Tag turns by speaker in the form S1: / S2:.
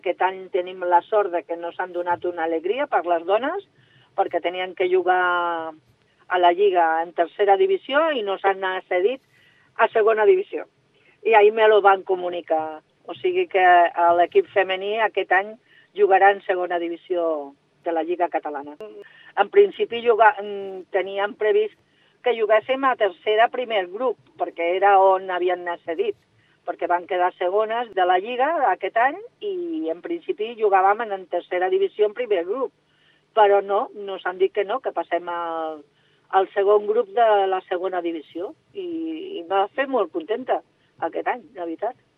S1: Aquest any tenim la sort de que no s'han donat una alegria per les dones, perquè tenien que jugar a la Lliga en tercera divisió i no s'han cedit a segona divisió. I ahir me lo van comunicar. O sigui que l'equip femení aquest any jugarà en segona divisió de la Lliga Catalana. En principi teníem previst que juguéssim a tercera primer grup, perquè era on havien cedit, perquè van quedar segones de la Lliga aquest any i en principi jugàvem en tercera divisió en primer grup. Però no s'han dit que no, que passem al segon grup de la segona divisió i m'ha fet molt contenta aquest any, de veritat.